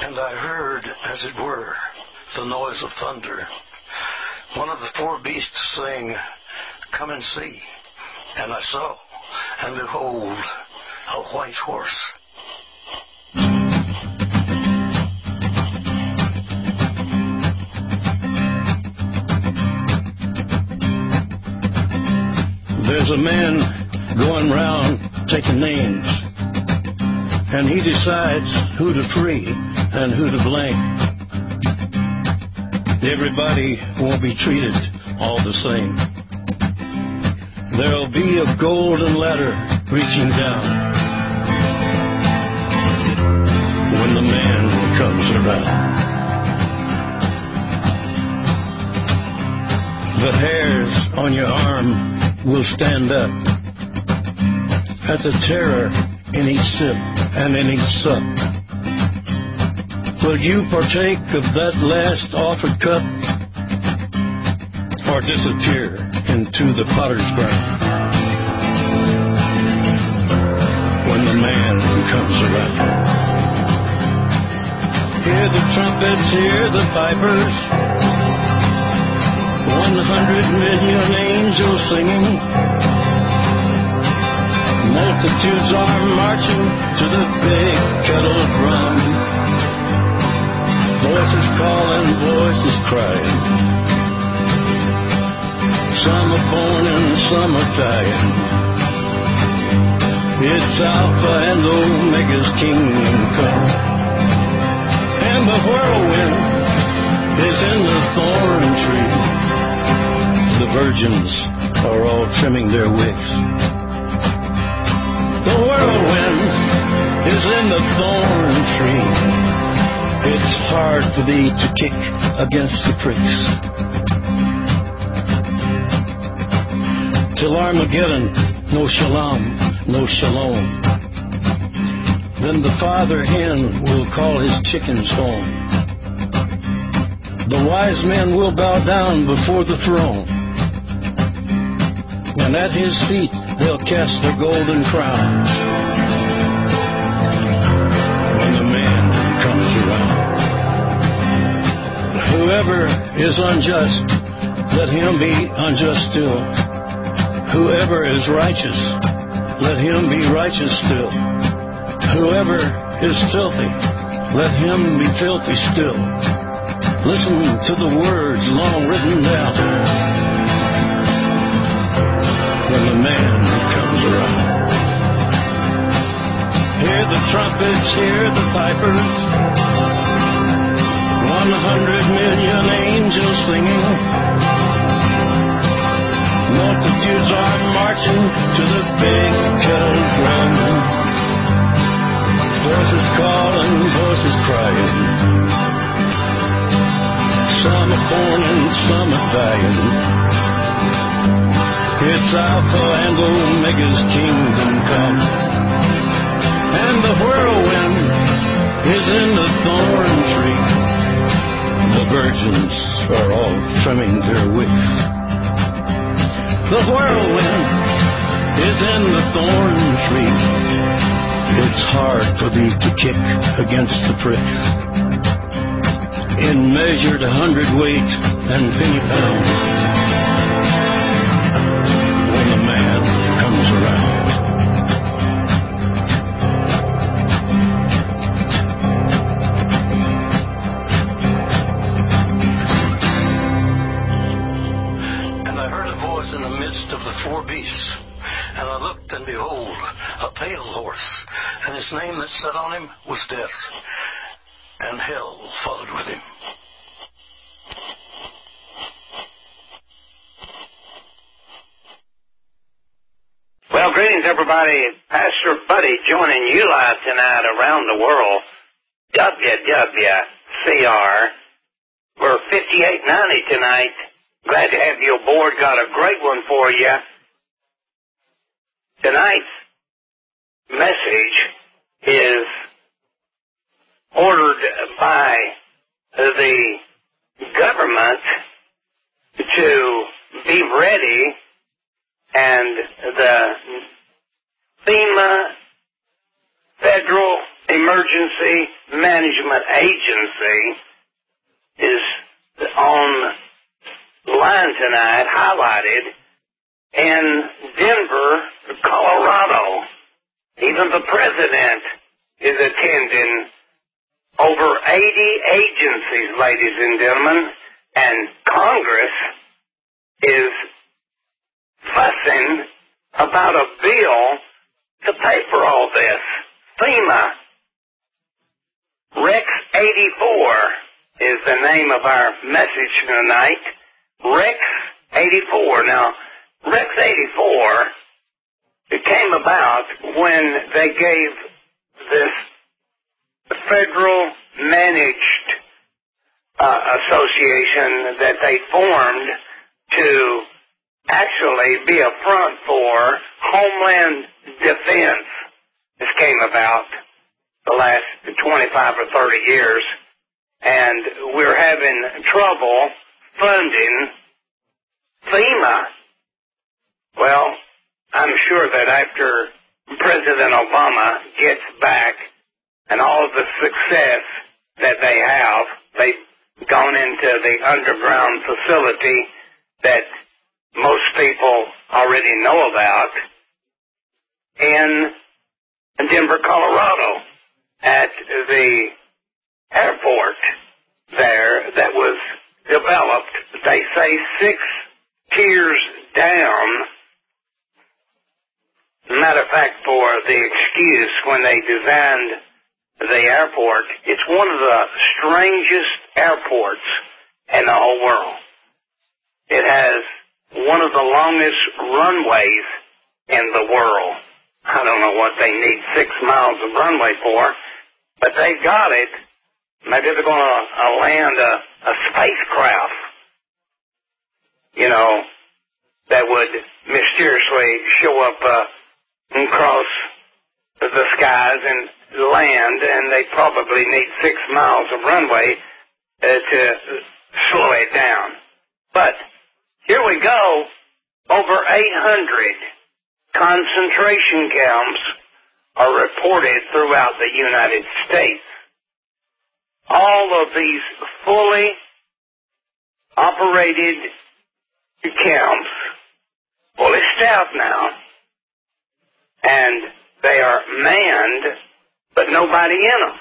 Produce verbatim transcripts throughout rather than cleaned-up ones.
And I heard, as it were, the noise of thunder. One of the four beasts saying, "Come and see." And I saw, and behold, a white horse. There's a man going round taking names, and he decides who to free and who to blame. Everybody won't be treated all the same. There'll be a golden ladder reaching down when the man comes around. The hairs on your arm will stand up at the terror in each sip and in each sup. Will you partake of that last offered cup, or disappear into the potter's ground when the man comes around? Hear the trumpets, hear the pipers, one hundred million angels singing. Multitudes are marching to the big kettle drum. Voices calling, voices crying. Some are born and some are dying. It's Alpha and Omega's kingdom come. And the whirlwind is in the thorn tree. The virgins are all trimming their wicks. The whirlwind is in the thorn tree. It's hard for thee to kick against the pricks. Till Armageddon, no shalom, no shalom. Then the father hen will call his chickens home. The wise men will bow down before the throne, and at his feet they'll cast their golden crowns when the man comes around. Whoever is unjust, let him be unjust still. Whoever is righteous, let him be righteous still. Whoever is filthy, let him be filthy still. Listen to the words long written down when the man comes around. Hear the trumpets, hear the pipers, one hundred million angels singing. Multitudes are marching to the big kettle drum. Voices calling, voices crying. Some are born and some are dying. It's Alpha and Omega's kingdom come. And the whirlwind is in the thorn tree. The virgins are all trimming their wicks. The whirlwind is in the thorn tree. It's hard for thee to kick against the pricks. In measured hundredweight and penny pounds when the man comes around. And I heard a voice in the midst of the four beasts, and I looked, and behold, a pale horse, and his name that sat on him was Death, and hell followed with him. Well, greetings, everybody. Pastor Buddy joining you live tonight around the world. W W C R. We're fifty-eight ninety tonight. Glad to have you aboard. Got a great one for you. Tonight's message is ordered by the government to be ready, and the FEMA Federal Emergency Emergency Management Agency is on the line tonight, highlighted in Denver, Colorado. Even the president is attending. Over eighty agencies, ladies and gentlemen, and Congress is fussing about a bill to pay for all this. FEMA. Rex eighty-four is the name of our message tonight. Rex eighty-four. Now, Rex eighty-four, it came about when they gave this federal managed uh, association that they formed to actually be a front for Homeland Defense. This came about the last twenty-five or thirty years, and we're having trouble funding FEMA. Well, I'm sure that after President Obama gets back and all of the success that they have, they've gone into the underground facility that most people already know about in Denver, Colorado, at the airport there that was developed, they say, six tiers down. Matter of fact, for the excuse when they designed the airport, it's one of the strangest airports in the whole world. It has one of the longest runways in the world. I don't know what they need six miles of runway for, but they've got it. Maybe they're going to uh, land a, a spacecraft, you know, that would mysteriously show up uh, and cross the skies and land, and they probably need six miles of runway uh, to slow it down. But here we go, over eight hundred concentration camps are reported throughout the United States. All of these fully operated camps, fully staffed now, and they are manned, but nobody in them.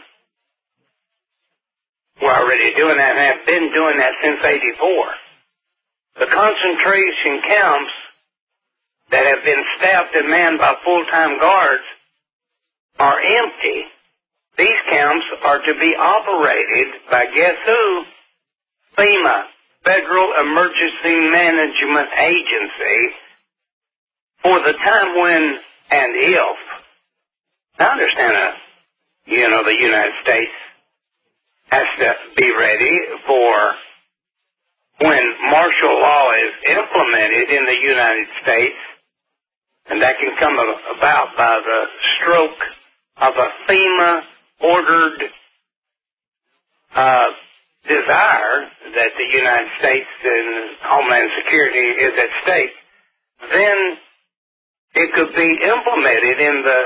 We're already doing that and have been doing that since eighty-four. The concentration camps that have been staffed and manned by full-time guards are empty. These camps are to be operated by, guess who? FEMA, Federal Emergency Management Agency, for the time when and if. I understand that, you know, the United States has to be ready for when martial law is implemented in the United States, and that can come about by the stroke of a FEMA-ordered uh, desire that the United States and Homeland Security is at stake, then it could be implemented in the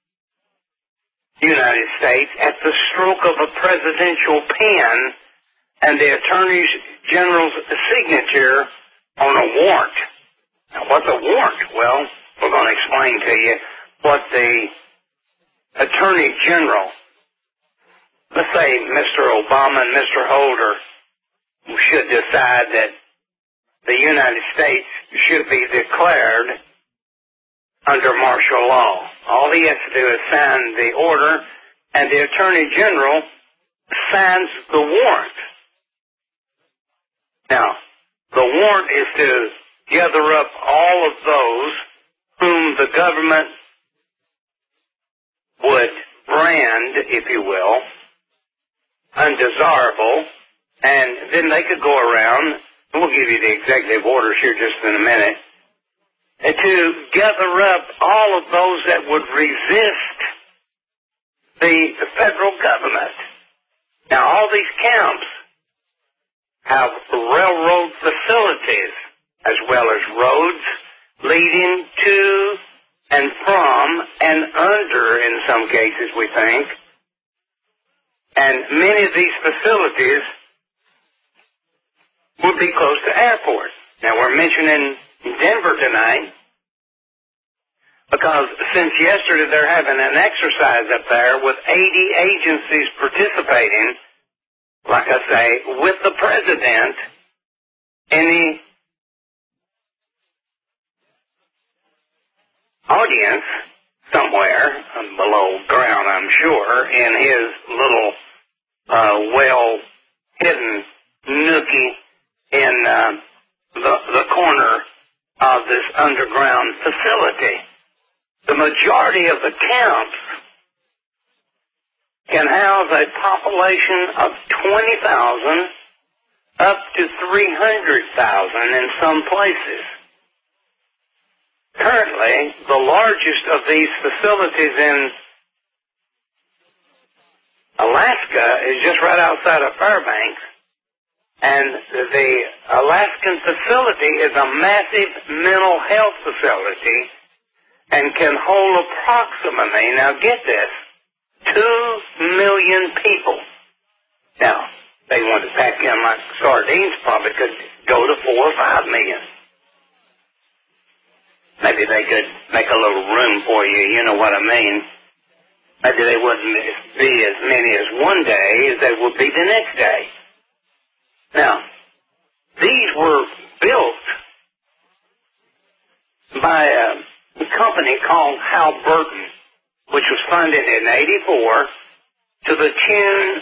United States at the stroke of a presidential pen and the Attorney General's signature on a warrant. Now, what's a warrant? Well, we're going to explain to you what the Attorney General, let's say Mister Obama and Mister Holder, should decide that the United States should be declared under martial law. All he has to do is sign the order, and the Attorney General signs the warrant. Now, the warrant is to gather up all of those whom the government would brand, if you will, undesirable, and then they could go around, and we'll give you the executive orders here just in a minute, and to gather up all of those that would resist the federal government. Now, all these camps have railroad facilities as well as roads leading to and from and under, in some cases we think, And many of these facilities would be close to airports. Now, we're mentioning Denver tonight because since yesterday they're having an exercise up there with eighty agencies participating, like I say, with the president in the audience somewhere below ground, I'm sure, in his little uh, well-hidden nookie in uh, the, the corner of this underground facility. The majority of the camps can house a population of twenty thousand up to three hundred thousand in some places. Currently, the largest of these facilities in Alaska is just right outside of Fairbanks, and the Alaskan facility is a massive mental health facility and can hold approximately, now get this, two million people. Now, they want to pack in like sardines, probably could go to four or five million. Maybe they could make a little room for you, you know what I mean. Maybe they wouldn't be as many as one day as they would be the next day. Now, these were built by a company called Halliburton, which was funded in eighty-four to the tune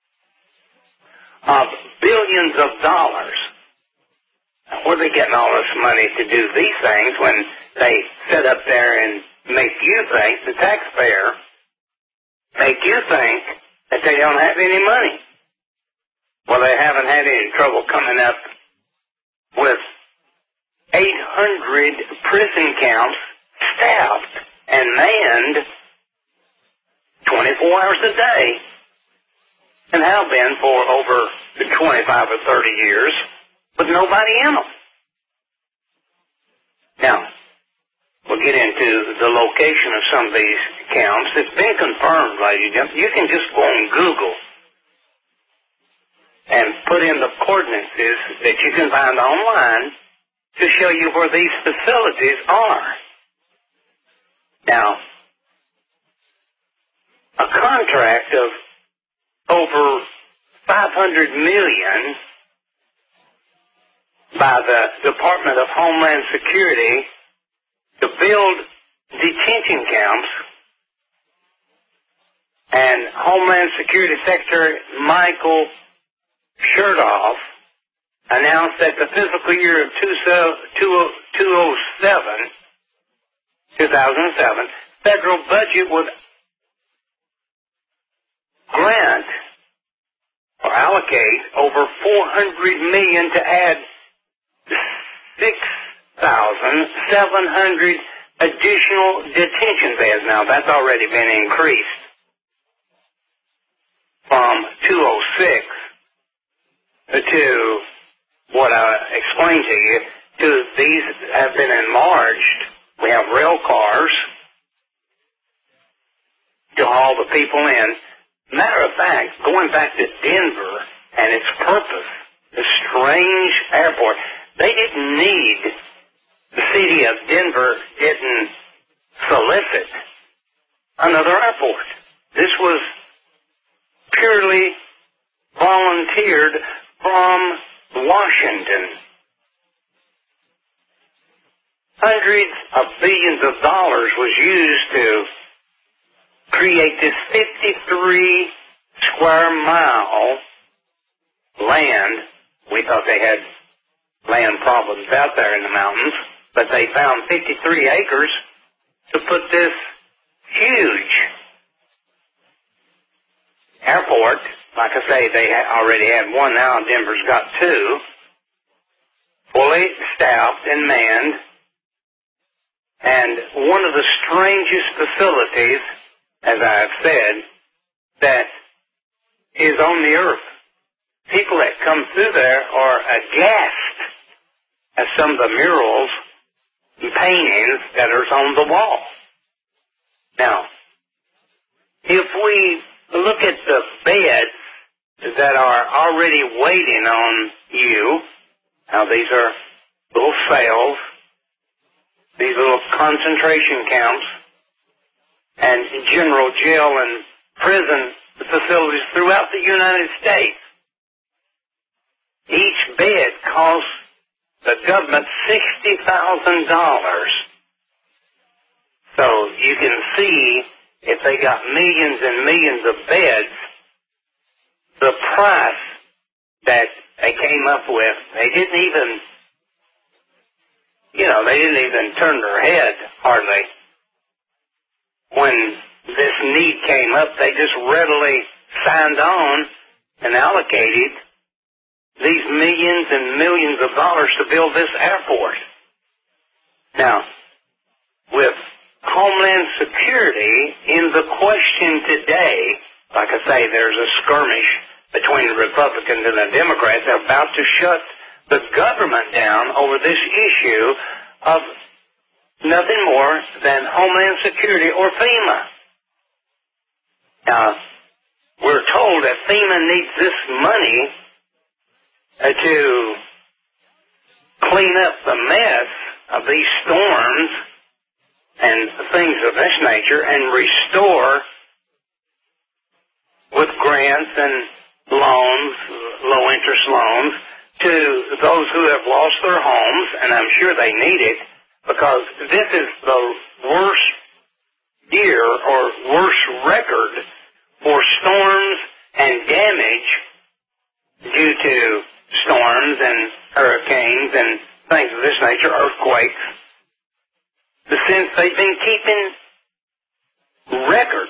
of billions of dollars. Now, where are they getting all this money to do these things when they sit up there and make you think, the taxpayer, make you think that they don't have any money? Well, they haven't had any trouble coming up with eight hundred prison camps staffed and manned twenty-four hours a day, and have been for over twenty-five or thirty years with nobody in them. Now, we'll get into the location of some of these camps. It's been confirmed, ladies and gentlemen. You can just go on Google and put in the coordinates that you can find online to show you where these facilities are. Now, a contract of over five hundred million dollars by the Department of Homeland Security to build detention camps, and Homeland Security Secretary Michael Chertoff announced that the fiscal year of two thousand seven federal budget would grant or allocate over four hundred million dollars to add six thousand seven hundred additional detention beds. Now, that's already been increased from two oh six to what I explained to you, to these have been enlarged. We have rail cars to haul the people in. Matter of fact, going back to Denver and its purpose, the strange airport, they didn't need, the city of Denver didn't solicit another airport. This was purely volunteered from Washington. Hundreds of billions of dollars was used to create this fifty-three square mile land. We thought they had land problems out there in the mountains, but they found fifty-three acres to put this huge airport. Like I say, they already had one now, and Denver's got two, fully staffed and manned. And one of the strangest facilities, as I have said, that is on the earth. People that come through there are aghast at some of the murals and paintings that are on the wall. Now, if we look at the beds that are already waiting on you. Now, these are little cells, these little concentration camps, and general jail and prison facilities throughout the United States. Each bed costs the government sixty thousand dollars. So you can see, if they got millions and millions of beds, the price that they came up with. They didn't even, you know, they didn't even turn their head, hardly. When this need came up, they just readily signed on and allocated these millions and millions of dollars to build this airport. Now, with Homeland Security in the question today, like I say, there's a skirmish between the Republicans and the Democrats. They're about to shut the government down over this issue of nothing more than Homeland Security or FEMA. Now, we're told that FEMA needs this money uh, to clean up the mess of these storms and things of this nature and restore with grants and loans, low-interest loans, to those who have lost their homes, and I'm sure they need it, because this is the worst year or worst record for storms and damage due to storms and hurricanes and things of this nature, earthquakes, since they've been keeping records.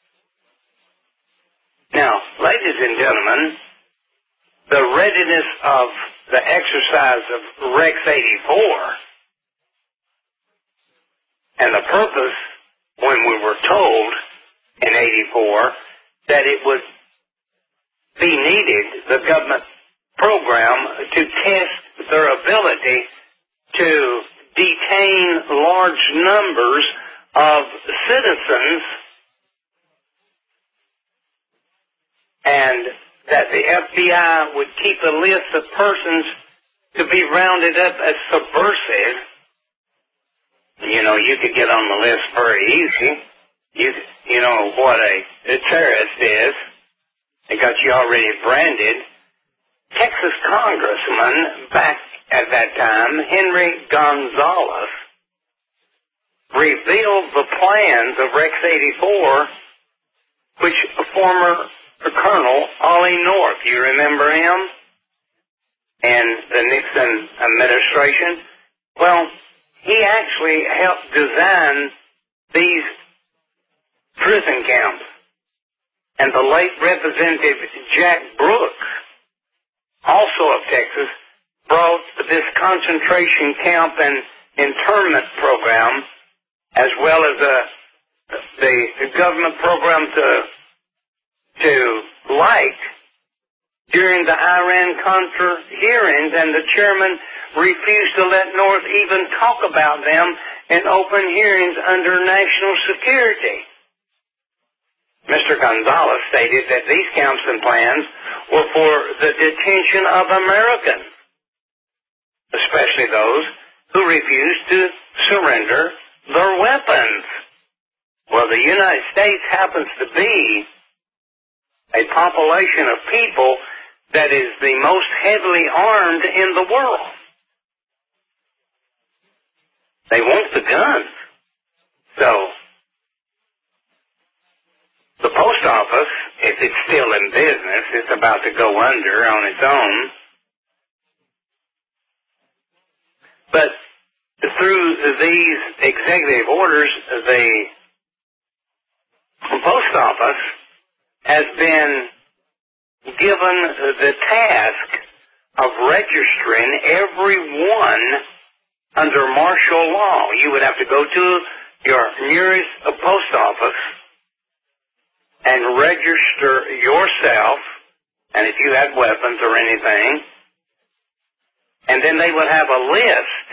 Now, ladies and gentlemen, the readiness of the exercise of Rex eighty-four and the purpose, when we were told in eighty-four that it would be needed, the government program, to test their ability to detain large numbers of citizens, and that the F B I would keep a list of persons to be rounded up as subversive. You know, you could get on the list very easy. You, you know what a, a terrorist is. They got you already branded. Texas Congressman, back at that time, Henry Gonzalez, revealed the plans of Rex eighty-four, which a former Colonel Ollie North, you remember him, and the Nixon administration? Well, he actually helped design these prison camps. And the late Representative Jack Brooks, also of Texas, brought this concentration camp and internment program, as well as a, the, the government program to to light during the Iran-Contra hearings, and the chairman refused to let North even talk about them in open hearings under national security. Mister Gonzalez stated that these camps and plans were for the detention of Americans, especially those who refused to surrender their weapons. Well, the United States happens to be a population of people that is the most heavily armed in the world. They want the guns. So, the post office, if it's still in business, it's about to go under on its own. But through these executive orders, the post office has been given the task of registering everyone under martial law. You would have to go to your nearest post office and register yourself, and if you had weapons or anything, and then they would have a list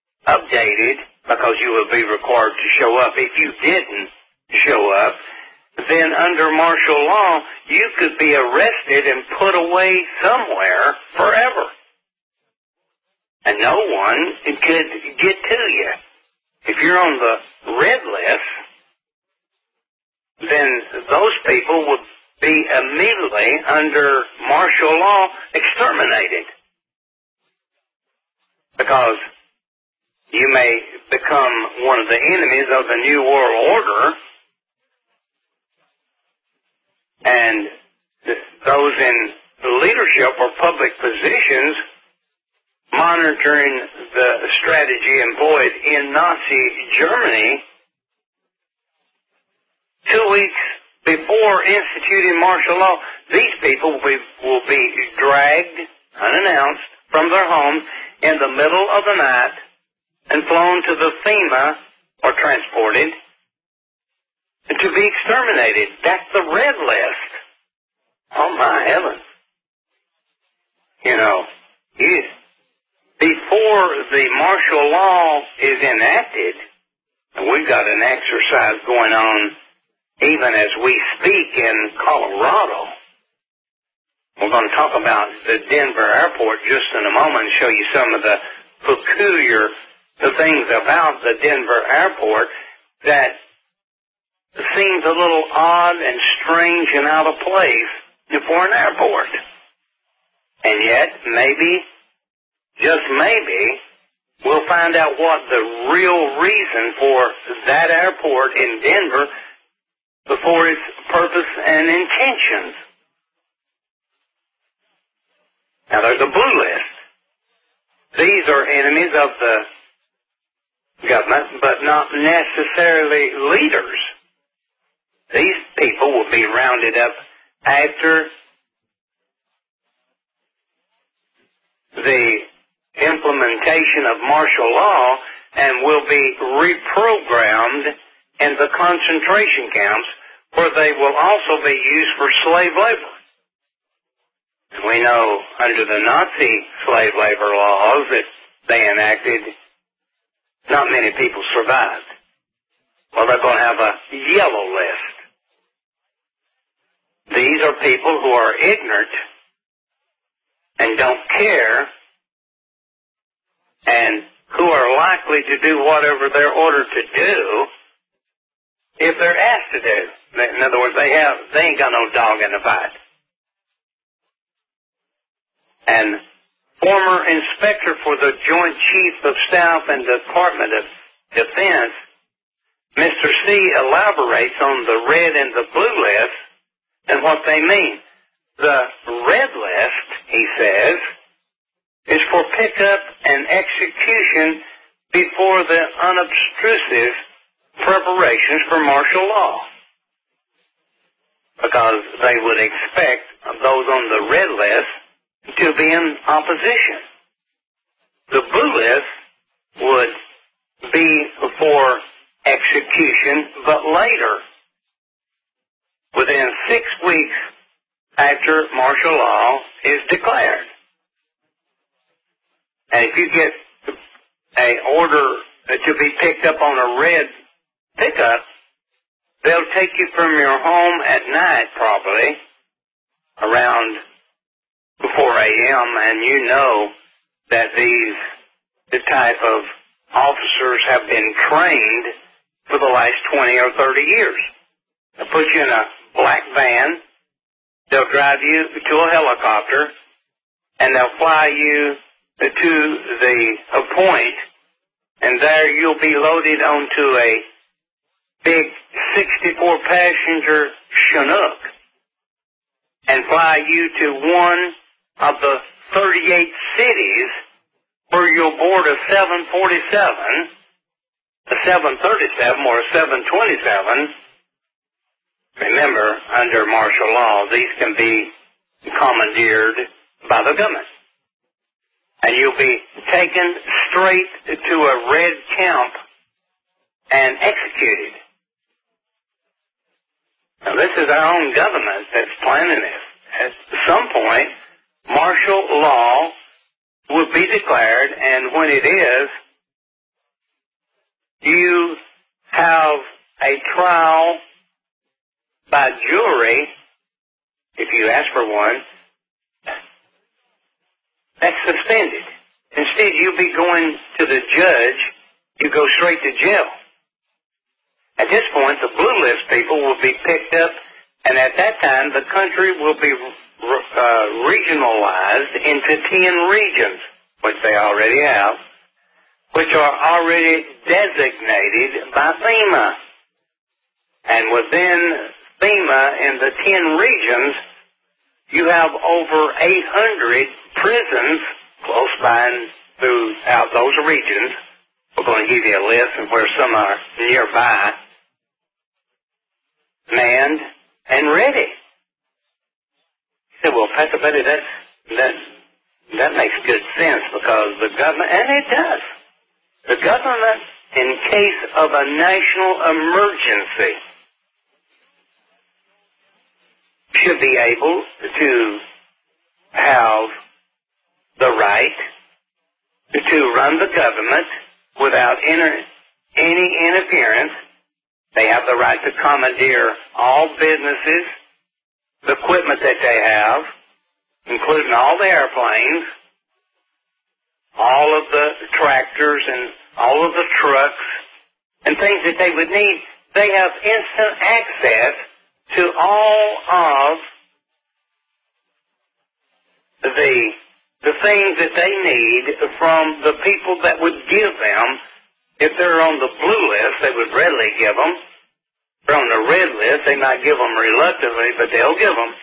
updated, because you would be required to show up. If you didn't show up, then under martial law, you could be arrested and put away somewhere forever. And no one could get to you. If you're on the red list, then those people would be immediately under martial law exterminated. Because you may become one of the enemies of the New World Order, and those in leadership or public positions monitoring the strategy employed in Nazi Germany two weeks before instituting martial law, these people will be, will be dragged unannounced from their homes in the middle of the night and flown to the FEMA or transported to be exterminated. That's the red list. Oh my heavens. You know, you, before the martial law is enacted, and we've got an exercise going on even as we speak in Colorado. We're going to talk about the Denver airport just in a moment and show you some of the peculiar things about the Denver airport that seems a little odd and strange and out of place for an airport. And yet, maybe, just maybe, we'll find out what the real reason for that airport in Denver for its purpose and intentions. Now, there's a blue list. These are enemies of the government, but not necessarily leaders. These people will be rounded up after the implementation of martial law and will be reprogrammed in the concentration camps, where they will also be used for slave labor. We know under the Nazi slave labor laws that they enacted, not many people survived. Well, they're going to have a yellow list. These are people who are ignorant and don't care and who are likely to do whatever they're ordered to do if they're asked to do. In other words, they have they ain't got no dog in the fight. And former inspector for the Joint Chief of Staff and Department of Defense, Mister C, elaborates on the red and the blue list and what they mean. The red list, he says, is for pickup and execution before the unobtrusive preparations for martial law, because they would expect those on the red list to be in opposition. The blue list would be for execution, but later, within six weeks after martial law is declared. And if you get an order to be picked up on a red pickup, they'll take you from your home at night, probably, around four a.m., and you know that these, the type of officers have been trained for the last twenty or thirty years. They'll put you in a black van, they'll drive you to a helicopter, and they'll fly you to the a point, and there you'll be loaded onto a big sixty-four passenger Chinook and fly you to one of the thirty-eight cities where you'll board a seven forty-seven, a seven thirty-seven, or a seven twenty-seven. Remember, under martial law, these can be commandeered by the government. And you'll be taken straight to a red camp and executed. Now, this is our own government that's planning this. At some point, martial law will be declared, and when it is, you have a trial buy jewelry, if you ask for one, that's suspended. Instead, you'll be going to the judge, you go straight to jail. At this point, the blue list people will be picked up, and at that time, the country will be uh, regionalized into ten regions, which they already have, which are already designated by FEMA. And within FEMA, in the ten regions, you have over eight hundred prisons close by and throughout those regions. We're going to give you a list of where some are nearby, manned and ready. You say, well, Pastor Buddy, that's, that, that makes good sense because the government, and it does, the government, in case of a national emergency, should be able to have the right to run the government without inter- any interference. They have the right to commandeer all businesses, the equipment that they have, including all the airplanes, all of the tractors and all of the trucks and things that they would need. They have instant access to all of the the things that they need from the people that would give them. If they're on the blue list, they would readily give them. If they're on the red list, they might give them reluctantly, but they'll give them.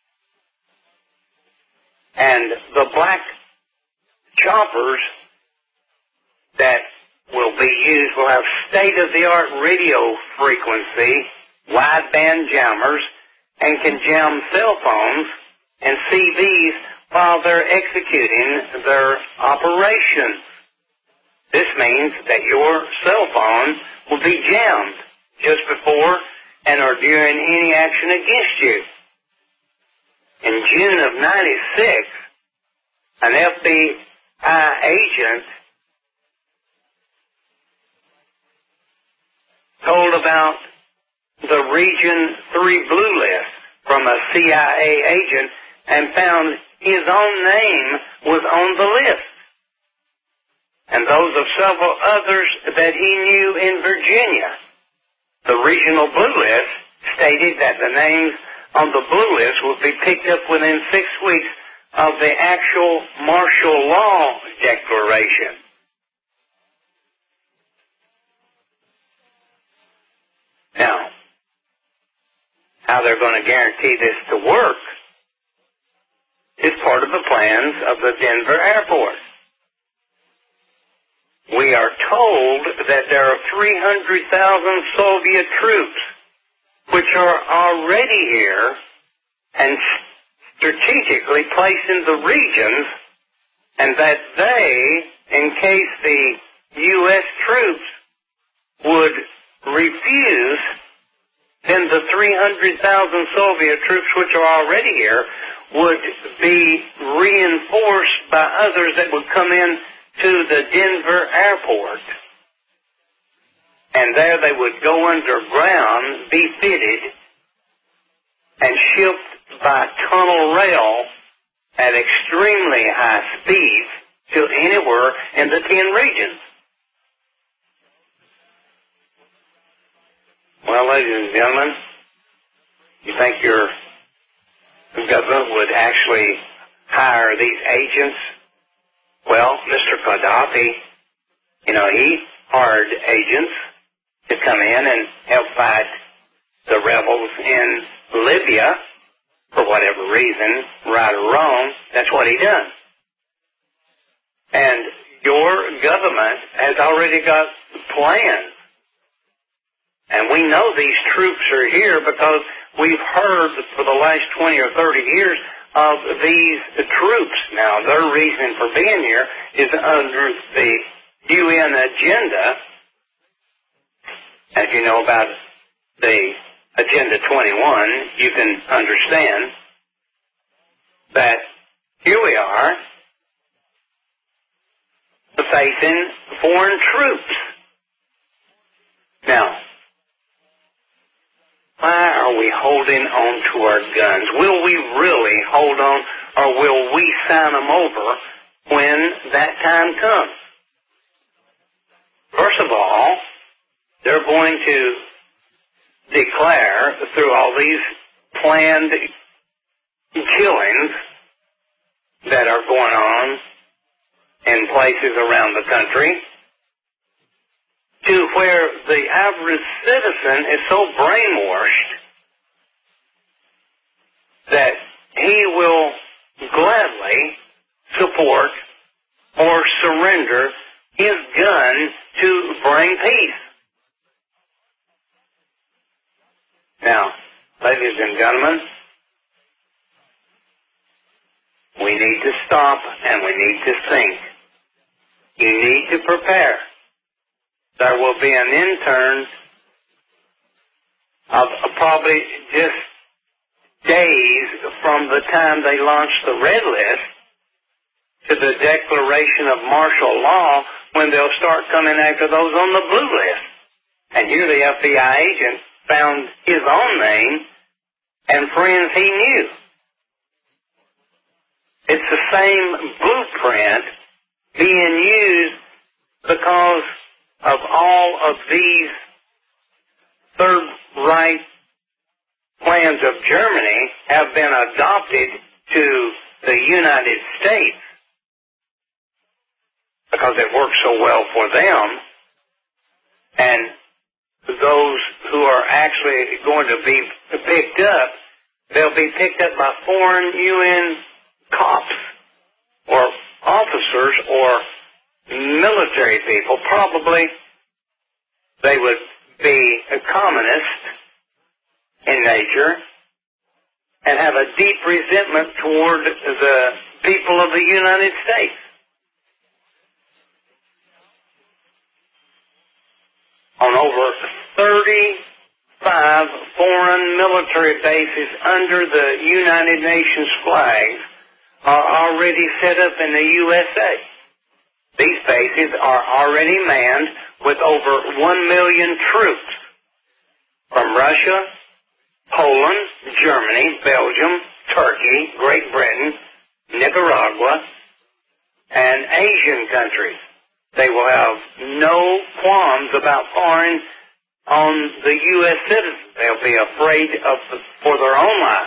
And the black choppers that will be used will have state-of-the-art radio frequency, wideband jammers, and can jam cell phones and C Vs while they're executing their operations. This means that your cell phone will be jammed just before and or during any action against you. In June of ninety-six, an F B I agent told about the Region three Blue List from a C I A agent and found his own name was on the list, and those of several others that he knew in Virginia. The Regional Blue List stated that the names on the Blue List would be picked up within six weeks of the actual martial law declaration. Now, how they're going to guarantee this to work is part of the plans of the Denver airport. We are told that there are three hundred thousand Soviet troops which are already here and strategically placed in the regions, and that they, in case the U S troops would refuse, then the three hundred thousand Soviet troops which are already here would be reinforced by others that would come in to the Denver airport. And there they would go underground, be fitted, and shipped by tunnel rail at extremely high speeds to anywhere in the ten regions. Well, ladies and gentlemen, you think your government would actually hire these agents? Well, Mister Gaddafi, you know, he hired agents to come in and help fight the rebels in Libya for whatever reason, right or wrong. That's what he done. And your government has already got plans. And we know these troops are here because we've heard for the last twenty or thirty years of these troops. Now, their reason for being here is under the U N agenda. As you know about the Agenda twenty-one, you can understand that here we are facing foreign troops. Now, why are we holding on to our guns? Will we really hold on, or will we sign them over when that time comes? First of all, they're going to declare through all these planned killings that are going on in places around the country, to where the average citizen is so brainwashed that he will gladly support or surrender his gun to bring peace. Now, ladies and gentlemen, we need to stop and we need to think. You need to prepare. There will be an intern of probably just days from the time they launch the red list to the declaration of martial law when they'll start coming after those on the blue list. And here the F B I agent found his own name and friends he knew. It's the same blueprint being used because of all of these Third Reich plans of Germany have been adopted to the United States because it works so well for them, and those who are actually going to be picked up, they'll be picked up by foreign U N cops or officers or military people. Probably they would be a communist in nature and have a deep resentment toward the people of the United States. On over thirty-five foreign military bases under the United Nations flag are already set up in the U S A. These bases are already manned with over one million troops from Russia, Poland, Germany, Belgium, Turkey, Great Britain, Nicaragua, and Asian countries. They will have no qualms about firing on the U S citizens. They'll be afraid of the, for their own lives.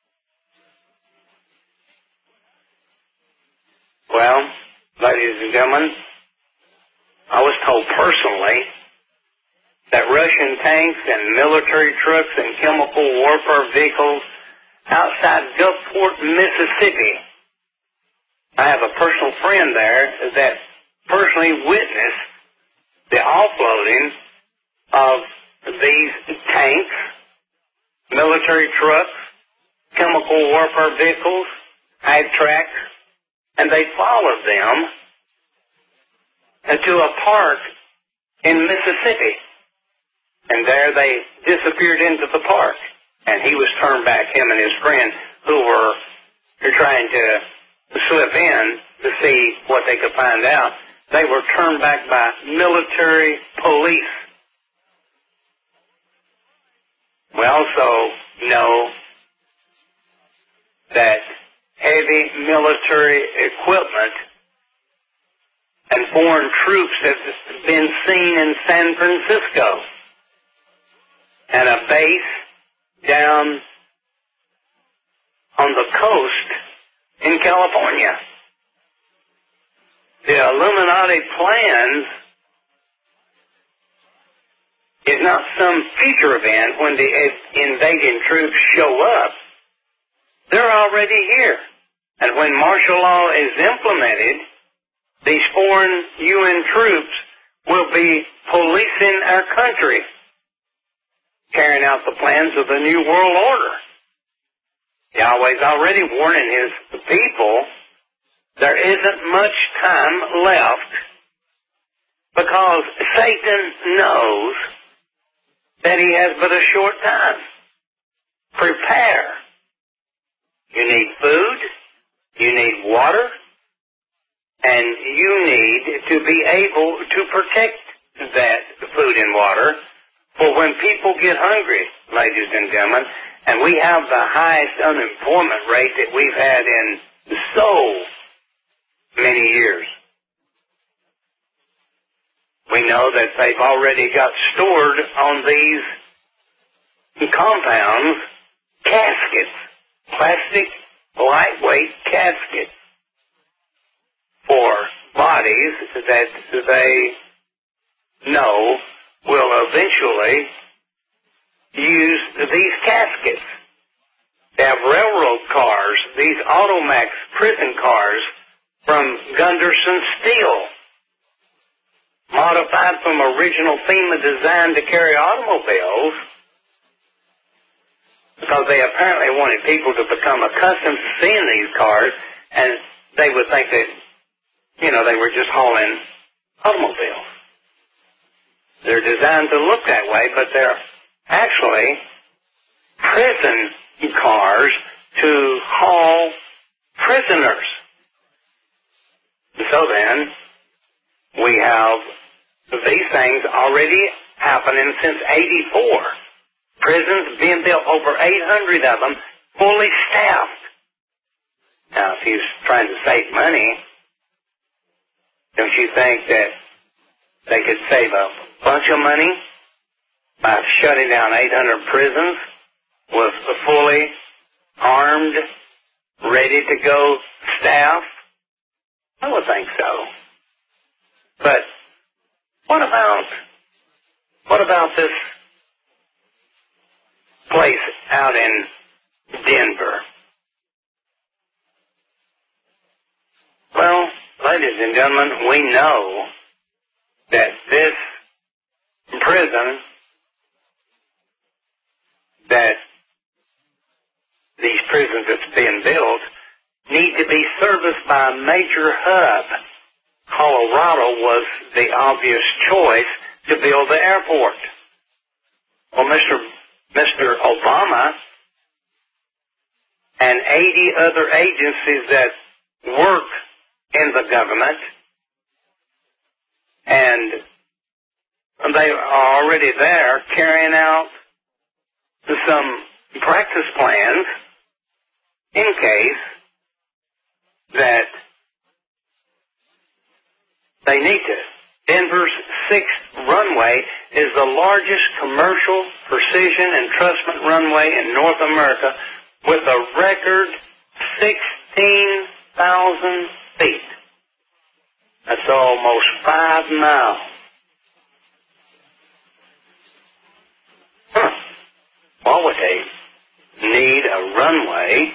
Well, ladies and gentlemen, I was told personally that Russian tanks and military trucks and chemical warfare vehicles outside Gulfport, Mississippi. I have a personal friend there that personally witnessed the offloading of these tanks, military trucks, chemical warfare vehicles, ag tracks, and they followed them to a park in Mississippi. And there they disappeared into the park. And he was turned back, him and his friend, who were trying to slip in to see what they could find out. They were turned back by military police. We also know that heavy military equipment and foreign troops have been seen in San Francisco and a base down on the coast in California. The Illuminati plans is not some future event when the invading troops show up. They're already here. And when martial law is implemented, these foreign U N troops will be policing our country, carrying out the plans of the New World Order. Yahweh's already warning his people there isn't much time left because Satan knows that he has but a short time. Prepare. You need food, you need water, and you need to be able to protect that food and water For when people get hungry, ladies and gentlemen, and we have the highest unemployment rate that we've had in so many years, we know that they've already got stored on these compounds caskets, plastic, lightweight caskets for bodies that they know will eventually use these caskets. They have railroad cars, these Automax prison cars from Gunderson Steel, modified from original FEMA design to carry automobiles, because they apparently wanted people to become accustomed to seeing these cars, and they would think that, you know, they were just hauling automobiles. They're designed to look that way, but they're actually prison cars to haul prisoners. So then, we have these things already happening since eighty-four. Prisons being built, over eight hundred of them, fully staffed. Now, if he's trying to save money, don't you think that they could save a bunch of money by shutting down eight hundred prisons with a fully armed, ready to go staff? I would think so. But what about what about this place out in Denver? Well, ladies and gentlemen, we know that this prison, that these prisons that's being built, need to be serviced by a major hub. Colorado was the obvious choice to build the airport. Well, Mister Mister Obama and eighty other agencies that work in the government, and they are already there carrying out some practice plans in case that they need to. Denver's sixth runway is the largest commercial precision entrustment runway in North America with a record sixteen thousand feet. That's almost five miles. Huh. Why would they need a runway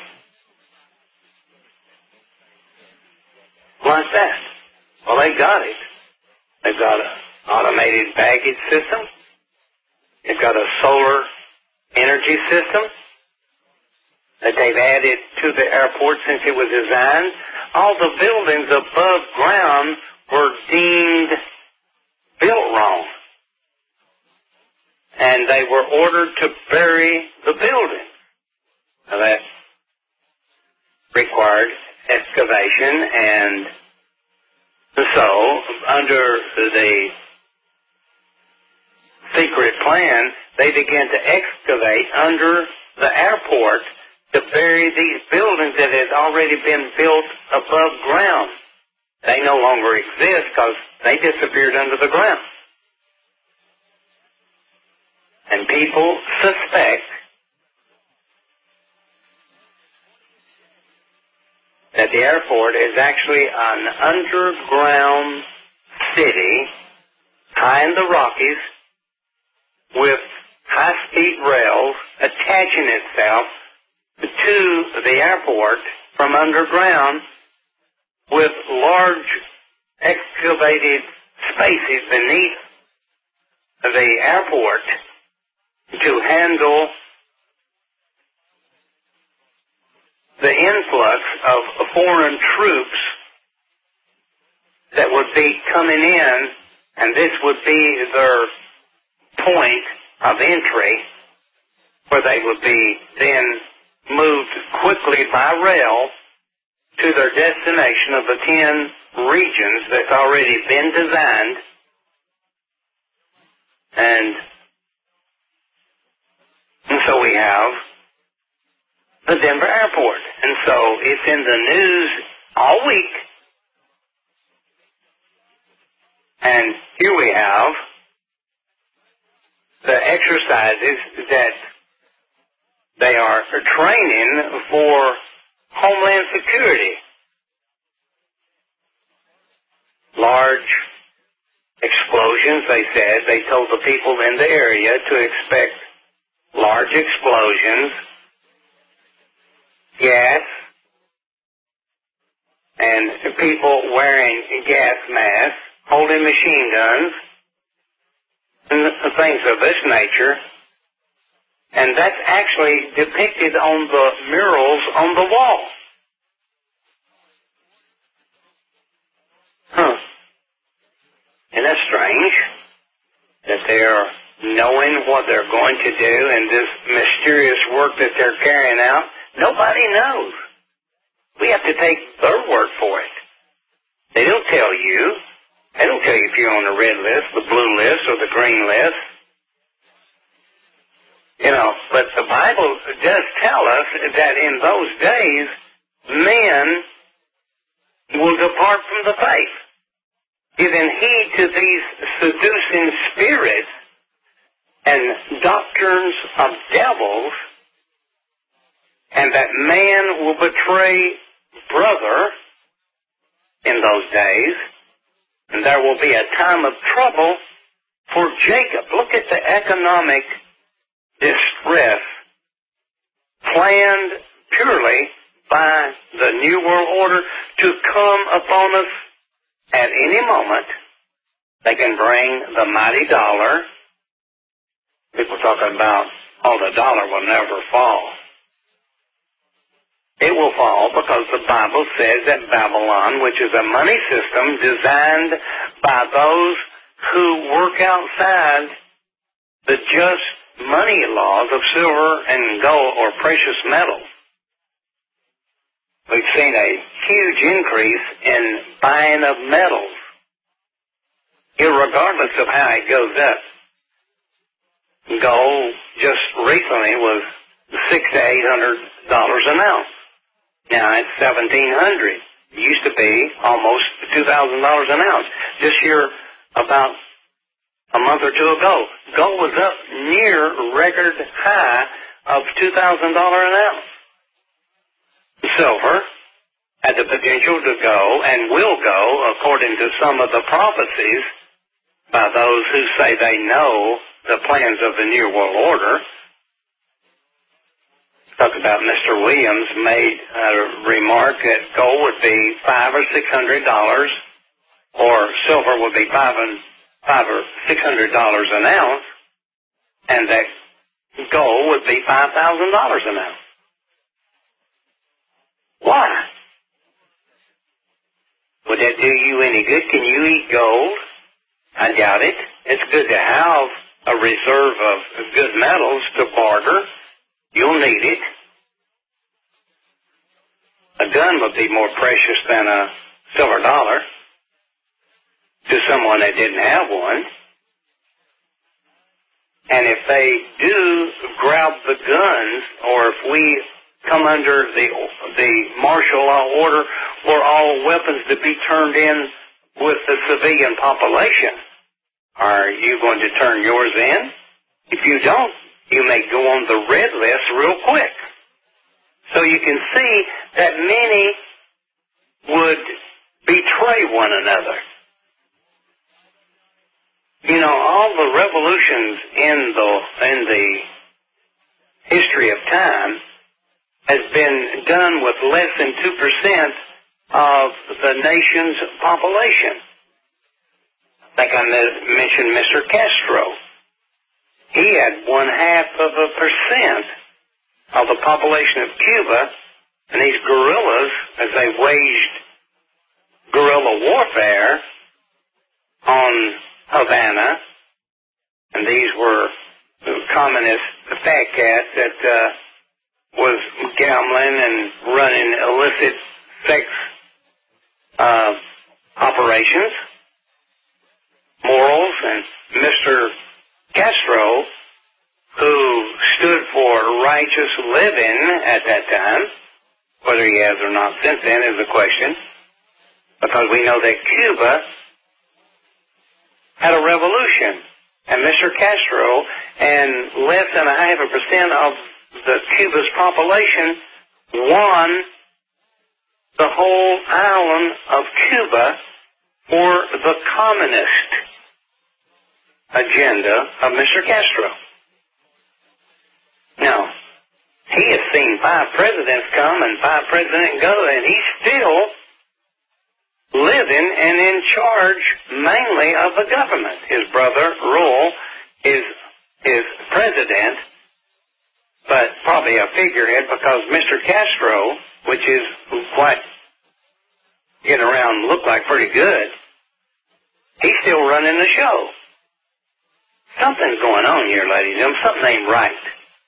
like that? Well, they got it. They've got an automated baggage system. They've got a solar energy system that they've added to the airport since it was designed. All the buildings above ground were deemed built wrong, and they were ordered to bury the building. Now that required excavation, and so under the secret plan, they began to excavate under the airport to bury these buildings that had already been built above ground. They no longer exist because they disappeared under the ground. And people suspect that the airport is actually an underground city high in the Rockies with high-speed rails attaching itself to the airport from underground with large excavated spaces beneath the airport to handle the influx of foreign troops that would be coming in, and this would be their point of entry, where they would be then moved quickly by rail to their destination of the ten regions that's already been designed. And so we have the Denver airport. And so it's in the news all week. And here we have the exercises that they are training for Homeland Security. Large explosions, they said. They told the people in the area to expect large explosions, gas, and people wearing gas masks, holding machine guns, and things of this nature. And that's actually depicted on the murals on the wall. Huh. Isn't that strange? That they're knowing what they're going to do and this mysterious work that they're carrying out. Nobody knows. We have to take their word for it. They don't tell you. They don't tell you if you're on the red list, the blue list, or the green list. You know, but the Bible does tell us that in those days, men will depart from the faith, giving heed to these seducing spirits and doctrines of devils, and that man will betray brother in those days, and there will be a time of trouble for Jacob. Look at the economic distress planned purely by the New World Order to come upon us at any moment. They can bring the mighty dollar. People talking about, oh, the dollar will never fall. It will fall because the Bible says that Babylon, which is a money system designed by those who work outside the just money laws of silver and gold or precious metals. We've seen a huge increase in buying of metals, irregardless of how it goes up. Gold just recently was six to eight hundred dollars an ounce. Now it's seventeen hundred. It used to be almost two thousand dollars an ounce. This year, about a month or two ago, gold was up near record high of two thousand dollars an ounce. Silver had the potential to go and will go, according to some of the prophecies by those who say they know the plans of the New World Order. Talk about Mister Williams made a remark that gold would be five or six hundred dollars, or silver would be five and five or six hundred dollars an ounce, and that gold would be five thousand dollars an ounce. Why? Would that do you any good? Can you eat gold? I doubt it. It's good to have a reserve of good metals to barter. You'll need it. A gun would be more precious than a silver dollar to someone that didn't have one. And if they do grab the guns, or if we come under the the martial law order for all weapons to be turned in with the civilian population, are you going to turn yours in? If you don't, you may go on the red list real quick. So you can see that many would betray one another. You know, all the revolutions in the in the history of time has been done with less than two percent of the nation's population. I think I mentioned Mister Castro. He had one half of a percent of the population of Cuba, and these guerrillas, as they waged guerrilla warfare on Havana, and these were communist fat cats that uh, was gambling and running illicit sex uh, operations, morals, and Mister Castro who stood for righteous living at that time. Whether he has or not since then is the question, because we know that Cuba had a revolution, and Mister Castro and less than a half a percent of the Cuba's population won the whole island of Cuba for the communist agenda of Mister Castro. Now, he has seen five presidents come and five presidents go, and he's still living and in charge mainly of the government. His brother, Raul, is, is president, but probably a figurehead, because Mister Castro, which is quite getting around look like pretty good, he's still running the show. Something's going on here, ladies and gentlemen. Something ain't right.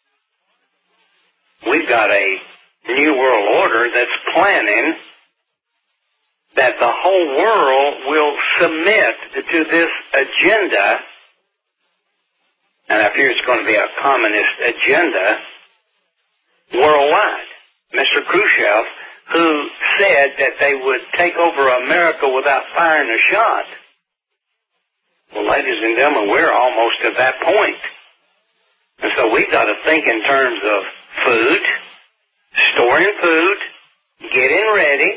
We've got a new world order that's planning that the whole world will submit to this agenda, and I fear it's going to be a communist agenda worldwide. Mister Khrushchev, who said that they would take over America without firing a shot. Well, ladies and gentlemen, we're almost at that point. And so we've got to think in terms of food, storing food, getting ready,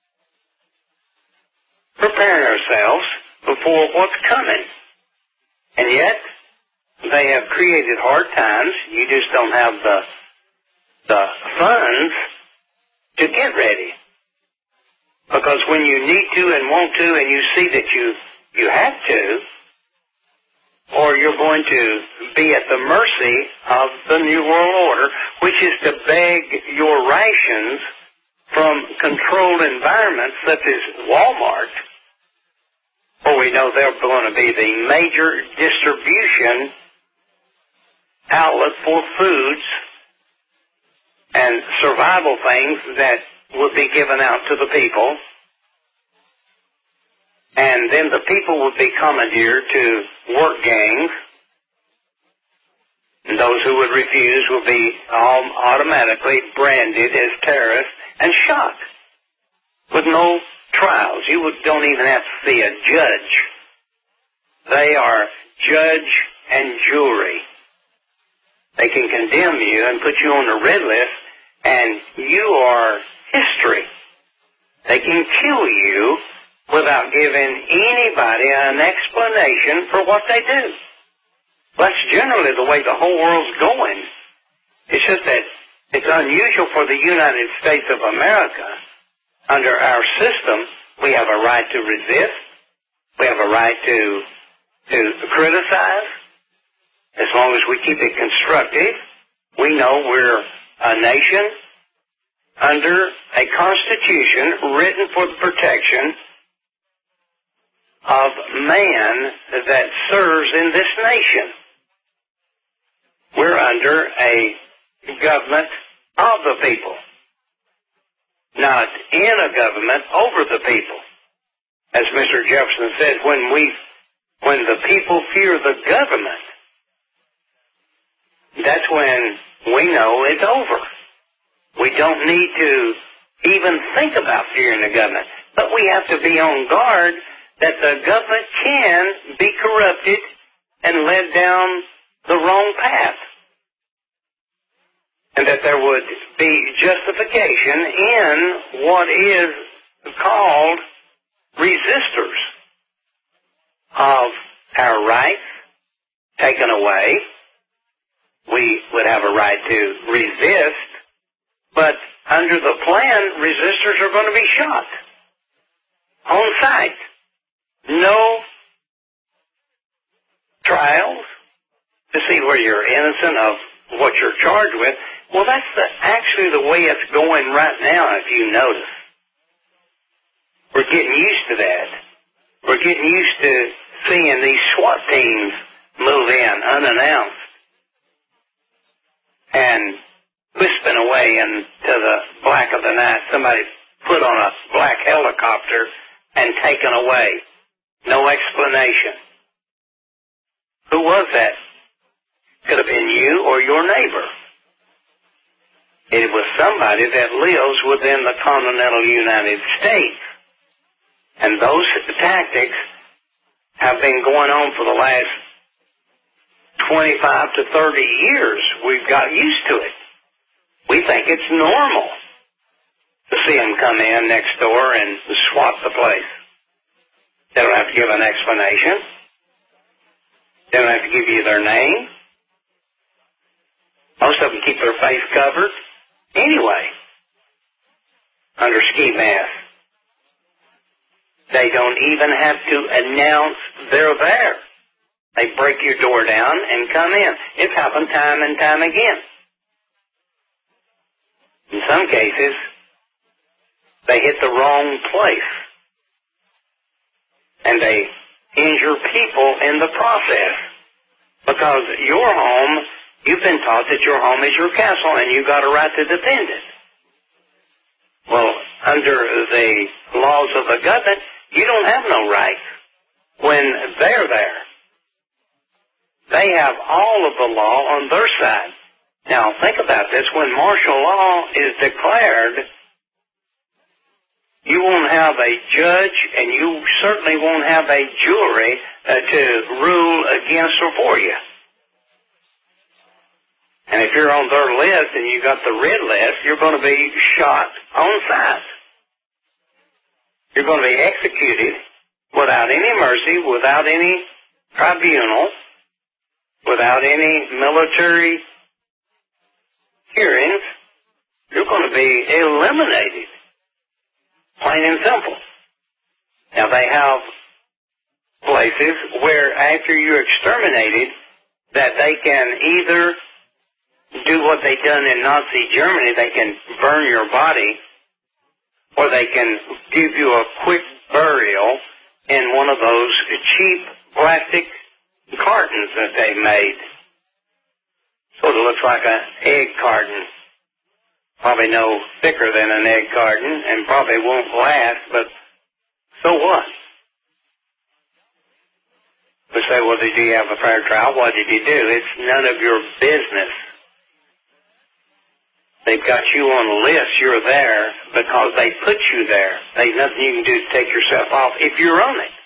preparing ourselves before what's coming. And yet, they have created hard times. You just don't have the, the funds to get ready. Because when you need to and want to, and you see that you, you have to, or you're going to be at the mercy of the New World Order, which is to beg your rations from controlled environments such as Walmart, where we know they're going to be the major distribution outlet for foods and survival things that would be given out to the people. And then the people would be commandeered to work gangs. And those who would refuse will be um, automatically branded as terrorists and shot with no trials. You would, don't even have to see a judge. They are judge and jury. They can condemn you and put you on the red list, and you are history. They can kill you without giving anybody an explanation for what they do. That's generally the way the whole world's going. It's just that it's unusual for the United States of America. Under our system, we have a right to resist. We have a right to, to criticize. As long as we keep it constructive, we know we're a nation under a constitution written for the protection of man that serves in this nation. We're under a government of the people, not in a government over the people. As Mister Jefferson said, when we, when the people fear the government, that's when we know it's over. We don't need to even think about fearing the government, but we have to be on guard that the government can be corrupted and led down the wrong path. And that there would be justification in what is called resistors of our rights taken away. We would have a right to resist, but under the plan, resistors are going to be shot on sight. No trials to see where you're innocent of what you're charged with. Well, that's the, actually the way it's going right now, if you notice. We're getting used to that. We're getting used to seeing these SWAT teams move in unannounced and wisping away into the black of the night. Somebody put on a black helicopter and taken away. No explanation. Who was that? Could have been you or your neighbor. It was somebody that lives within the continental United States. And those tactics have been going on for the last twenty-five to thirty years. We've got used to it. We think it's normal to see them come in next door and swap the place. They don't have to give an explanation. They don't have to give you their name. Most of them keep their face covered anyway, under ski mask. They don't even have to announce they're there. They break your door down and come in. It's happened time and time again. In some cases, they hit the wrong place. And they injure people in the process. Because your home, you've been taught that your home is your castle and you've got a right to defend it. Well, under the laws of the government, you don't have no rights when they're there. They have all of the law on their side. Now, think about this. When martial law is declared, you won't have a judge and you certainly won't have a jury uh, to rule against or for you. And if you're on their list and you got the red list, you're going to be shot on sight. You're going to be executed without any mercy, without any tribunal, without any military hearings. You're going to be eliminated, plain and simple. Now, they have places where after you're exterminated, that they can either do what they done in Nazi Germany, they can burn your body, or they can give you a quick burial in one of those cheap plastic cartons that they made. Sort of looks like an egg carton. Probably no thicker than an egg carton and probably won't last, but so what? We say, well, did you have a fair trial? What did you do? It's none of your business. They've got you on a list. You're there because they put you there. There's nothing you can do to take yourself off if you're on it.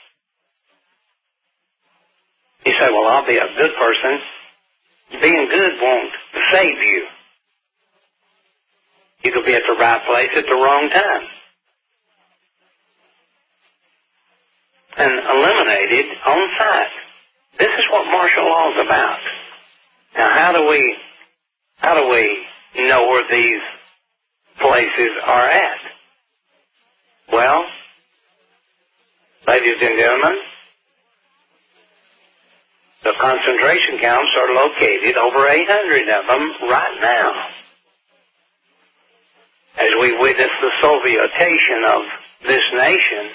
You say, well, I'll be a good person. Being good won't save you. You could be at the right place at the wrong time. And eliminated on sight. This is what martial law is about. Now, how do we, how do we know where these places are at? Well, ladies and gentlemen, the concentration camps are located, over eight hundred of them, right now. As we witness the Sovietation of this nation,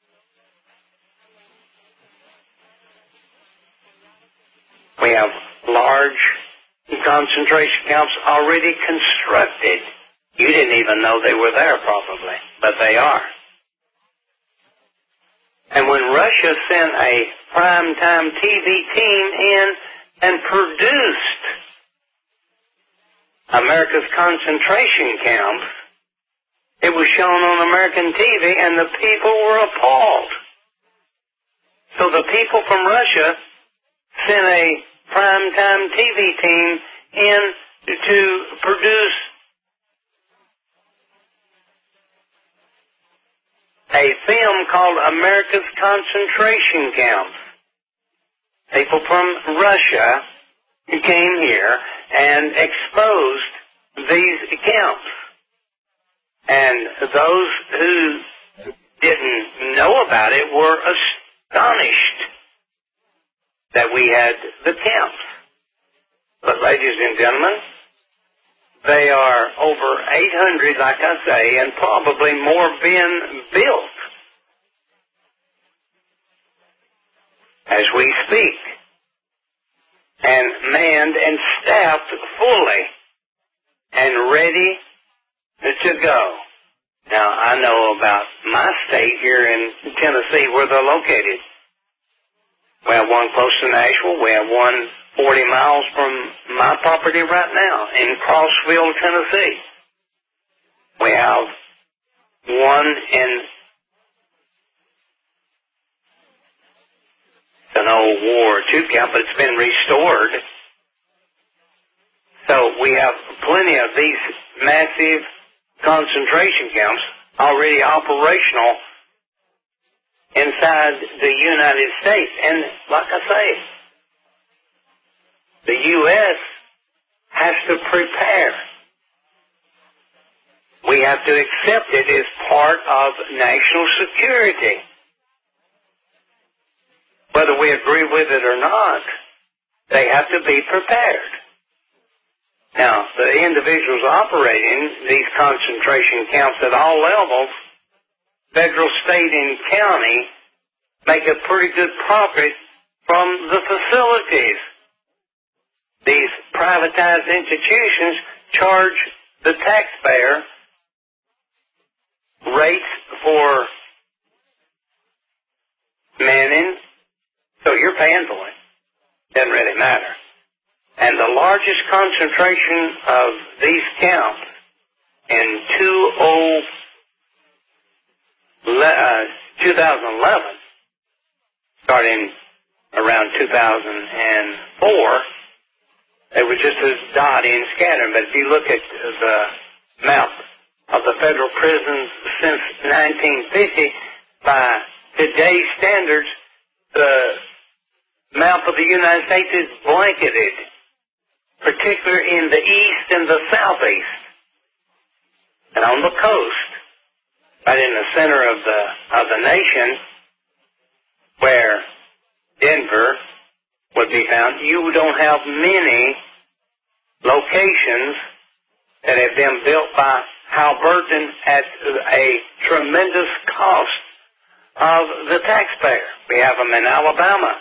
we have large concentration camps already constructed. You didn't even know they were there probably, but they are. And when Russia sent a primetime T V team in and produced America's concentration camps, it was shown on American T V and the people were appalled. So the people from Russia sent a primetime T V team in to produce a film called America's Concentration Camps. People from Russia came here and exposed these camps. And those who didn't know about it were astonished that we had the camps. But ladies and gentlemen, they are over eight hundred, like I say, and probably more being built as we speak, and manned and staffed fully and ready to go. Now, I know about my state here in Tennessee where they're located. We have one close to Nashville. We have one forty miles from my property right now in Crossville, Tennessee. We have one in an old World War Two camp, but it's been restored. So we have plenty of these massive concentration camps already operational inside the United States. And like I say, the U S has to prepare. We have to accept it as part of national security. Whether we agree with it or not, they have to be prepared. Now, the individuals operating these concentration camps at all levels, federal, state, and county, make a pretty good profit from the facilities. These privatized institutions charge the taxpayer rates for manning, so you're paying for it. Doesn't really matter. And the largest concentration of these camps in two thousand eleven, starting around two thousand four, they were just as dotty and scattered. But if you look at the map of the federal prisons since nineteen fifty, by today's standards, the map of the United States is blanketed, particularly in the east and the southeast. And on the coast, right in the center of the of the nation, where Denver would be found, you don't have many locations that have been built by Halliburton at a tremendous cost of the taxpayer. We have them in Alabama,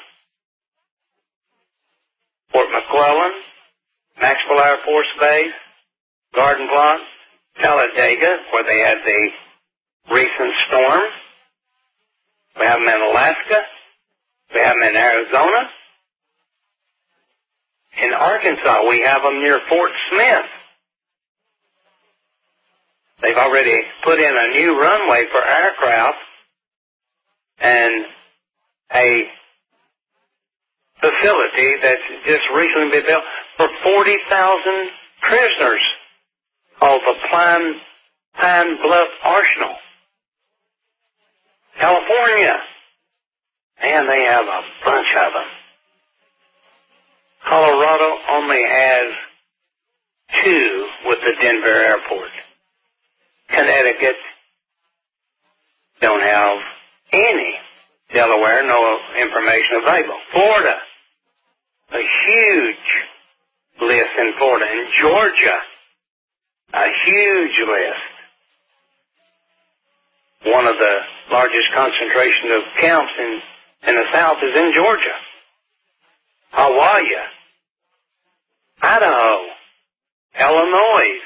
Fort McClellan, Maxwell Air Force Base, Garden Plot, Talladega, where they had the recent storm. We have them in Alaska. We have them in Arizona. In Arkansas, we have them near Fort Smith. They've already put in a new runway for aircraft and a facility that's just recently been built for forty thousand prisoners called the Pine, Pine Bluff Arsenal. California. And they have a bunch of them. Colorado only has two with the Denver airport. Connecticut don't have any. Delaware, no information available. Florida, a huge list in Florida. In Georgia, a huge list. One of the largest concentration of camps in, in the South is in Georgia. Hawaii, Idaho, Illinois.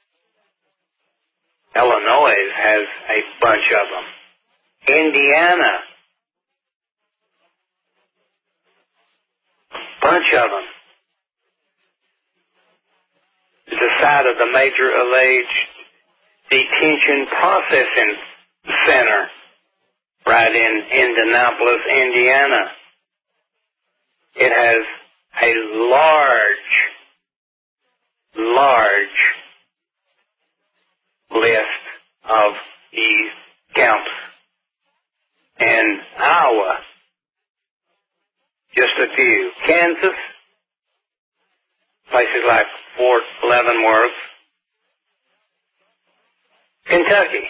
Illinois has a bunch of them. Indiana, bunch of them. It's the site of the major alleged detention processing center right in Indianapolis, Indiana. It has a large, large list of these camps. In Iowa, just a few. Kansas, places like Fort Leavenworth. Kentucky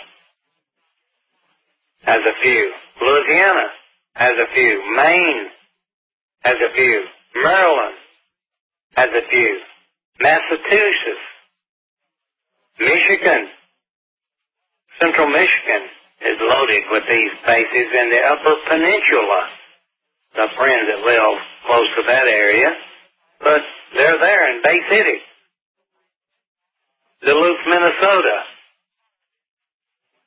has a few. Louisiana has a few. Maine has a few. Maryland has a few. Massachusetts, Michigan, Central Michigan is loaded with these bases in the Upper Peninsula. The friends that live close to that area, but they're there in Bay City. Duluth, Minnesota.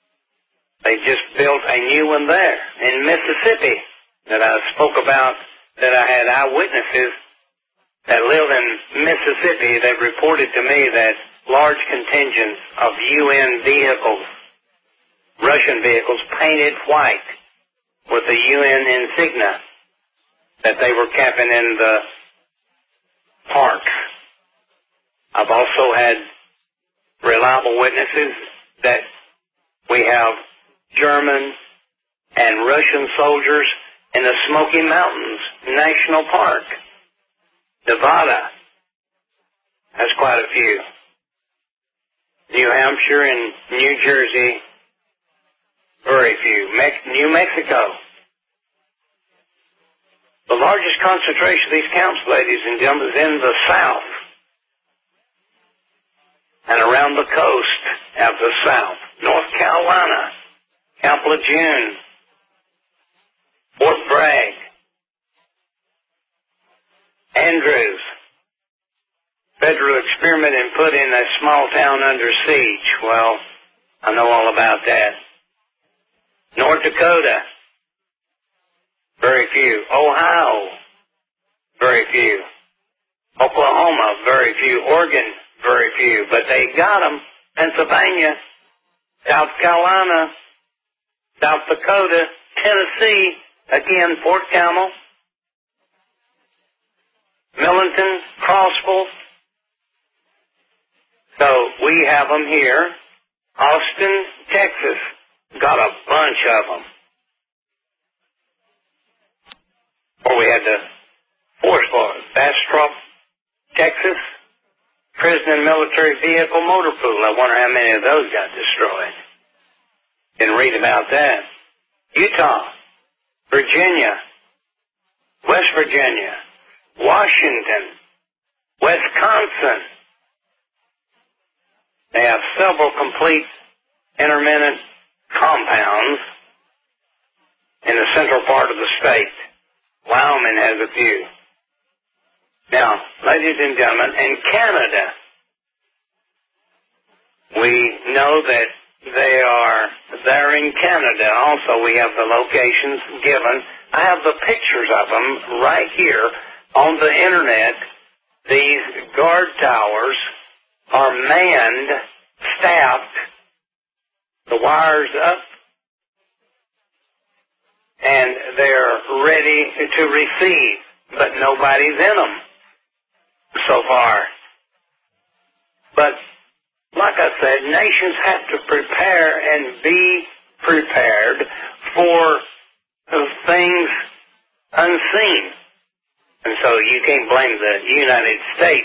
They just built a new one there. In Mississippi, that I spoke about that I had eyewitnesses that lived in Mississippi that reported to me that large contingents of U N vehicles, Russian vehicles, painted white with the U N insignia, that they were camping in the parks. I've also had reliable witnesses that we have German and Russian soldiers in the Smoky Mountains National Park. Nevada has quite a few. New Hampshire and New Jersey, very few. Mex- New Mexico. The largest concentration of these camps, ladies and gentlemen, is in the South and around the coast of the South. North Carolina, Camp Lejeune, Fort Bragg, Andrews, federal experiment in putting a small town under siege. Well, I know all about that. North Dakota, very few. Ohio, very few. Oklahoma, very few. Oregon, very few. But they got them. Pennsylvania, South Carolina, South Dakota, Tennessee, again, Fort Campbell, Millington, Crossville. So we have them here. Austin, Texas, got a bunch of them. Or we had the Force Board, Bastrop, Texas, prison and military vehicle motor pool. I wonder how many of those got destroyed. Didn't read about that. Utah, Virginia, West Virginia, Washington, Wisconsin. They have several complete intermittent compounds in the central part of the state. Wyoming has a few. Now, ladies and gentlemen, in Canada, we know that they are there in Canada. Also, we have the locations given. I have the pictures of them right here on the internet. These guard towers are manned, staffed, the wires up, and they're ready to receive, but nobody's in them so far. But like I said, nations have to prepare and be prepared for things unseen. And so you can't blame the United States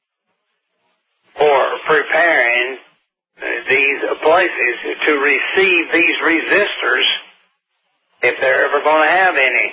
for preparing these places to receive these resistors if they're ever going to have any.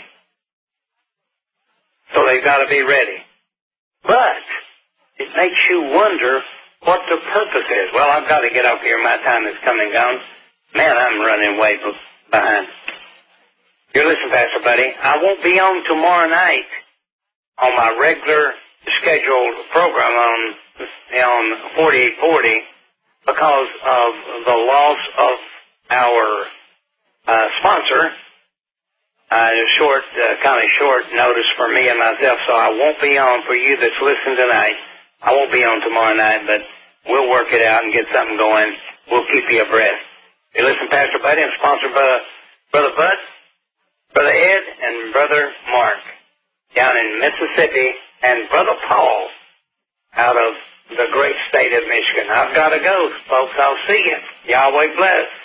So they've got to be ready. But it makes you wonder what the purpose is. Well, I've got to get up here. My time is coming down. Man, I'm running way behind. You're listening, Pastor Buddy. I won't be on tomorrow night on my regular scheduled program on on forty-eight forty because of the loss of our uh, sponsor. Uh, short, uh, kind of short notice for me and myself, so I won't be on for you that's listening tonight. I won't be on tomorrow night, but we'll work it out and get something going. We'll keep you abreast. You listen, Pastor Buddy. I'm sponsored by Brother Bud, Brother Ed, and Brother Mark down in Mississippi, and Brother Paul out of the great state of Michigan. I've got to go, folks. I'll see you. Yahweh bless.